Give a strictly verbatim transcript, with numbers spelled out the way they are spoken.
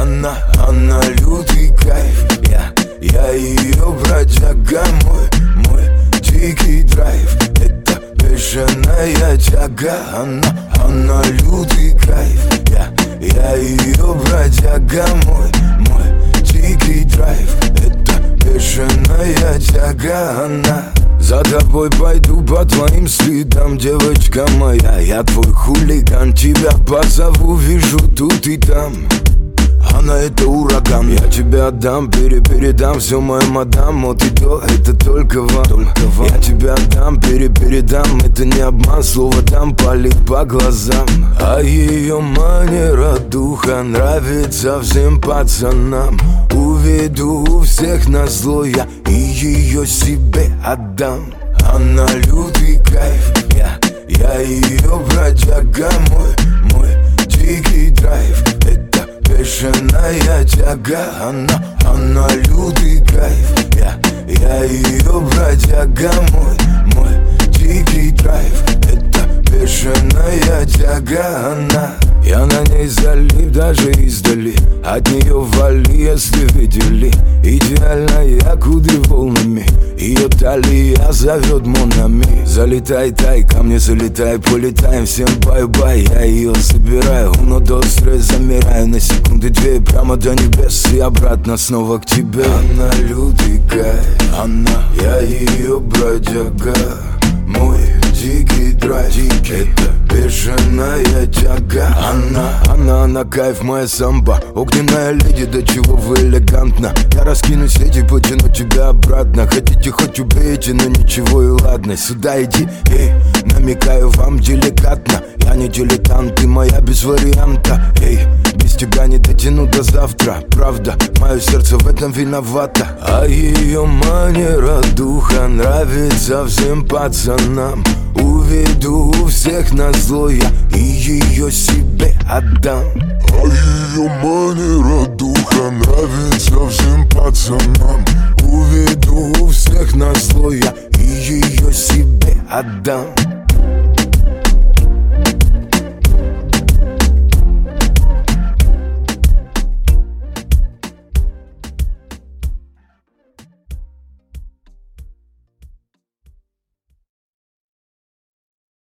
Она, она лютый кайф. Я, я ее бродяга, мой, мой дикий драйв. Это бешеная тяга. Она, она лютый кайф. Я, я ее бродяга, мой, мой дикий драйв. Это бешеная тяга. Она. За тобой пойду по твоим следам, девочка моя. Я твой хулиган, тебя позову, вижу тут и там. Она это ураган, я тебе отдам, перепередам все моей мадам. От и до, это только вам, только вам. Я тебе отдам, перепередам, это не обман. Слово дам, палит по глазам. А ее манера духа нравится всем пацанам. Уведу всех на зло, я и ее себе отдам. Она лютый кайф, я, я ее бродяга, мой, мой дикий драйв. Это бешеная тяга. Она, она лютый кайф. Я, я ее бродяга, мой, мой дикий драйв. Это бешеная тяга. Она. Я на ней залип даже издали. От нее вали, если видели. Идеальная кудри волнами. Ее талия зовет монами. Залетай, тай, ко мне залетай, полетаем. Всем бай-бай, я ее забираю. Но до стресс замираю на секунды две. Прямо до небес и обратно снова к тебе. Она лютый кайф. Она, я ее бродяга, мой дикий драйв. Это бешеная тяга. Она, она, она кайф, моя самба. Огненная леди, до чего вы элегантно. Я раскину сети, потяну тебя обратно. Хотите хоть убейте, но ничего и ладно. Сюда иди, эй, намекаю вам деликатно. Я не дилетант, ты моя без варианта. Эй, без тебя не дотяну до завтра. Правда, мое сердце в этом виновато. А ее манера духа нравится всем пацанам. Уведу всех на зло, я и ее себе отдам. А ее манера духа нравится всем пацанам. Уведу всех на зло, я и ее себе отдам.